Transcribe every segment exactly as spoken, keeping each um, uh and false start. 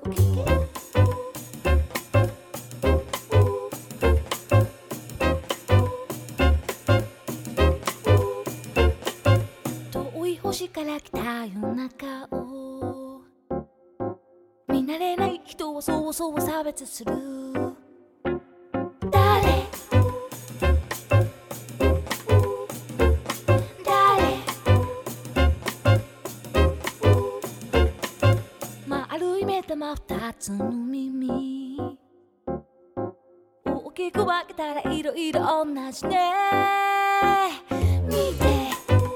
遠い星から来た夜中を見慣れない人はそうそう差別する。誰誰丸い目玉二つの耳大きく分けたらいろいろ同じね。見て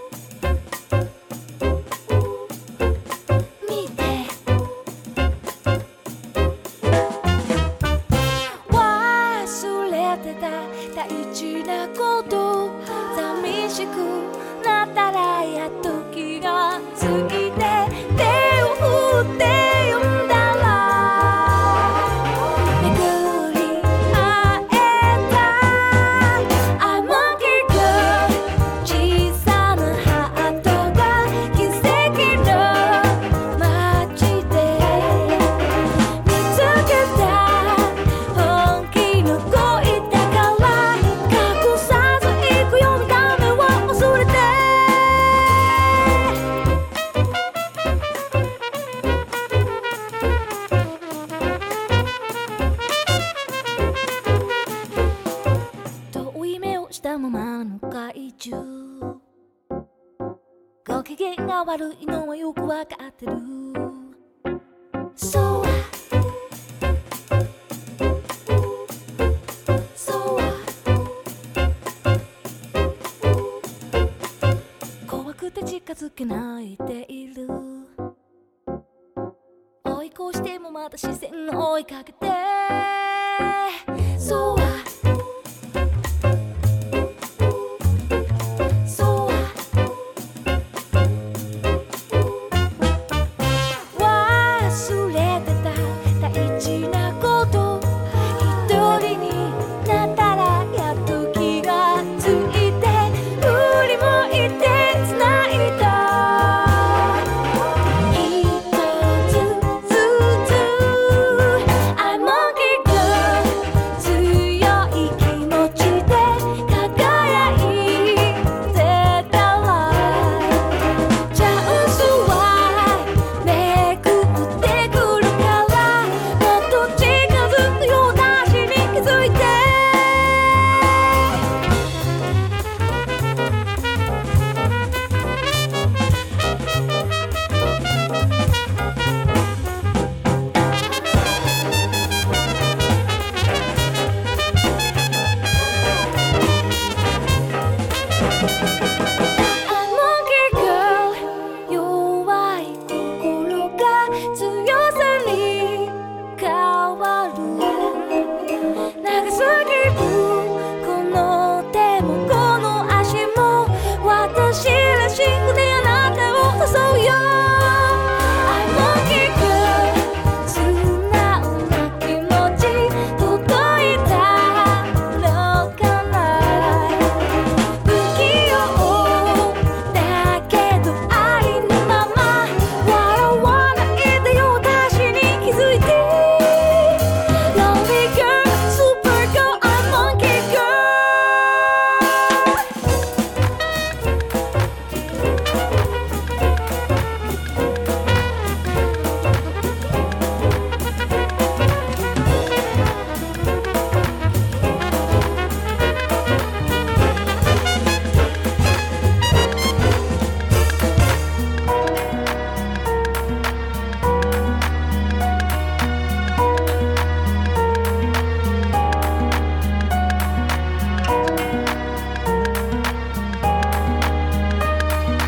大事なこと寂しくなったらやっと気がついて手を振って呼んだら巡り会えた。 I'm lucky girl 小さなハートが奇跡の街で見つけた本気の恋だから隠さず行くよ見た目は忘れて。遠い目をしたままの怪獣ご機嫌が悪いのはよくわかってる。そう怖くて近づけないでいる。追い越してもまた視線を追いかけて。そう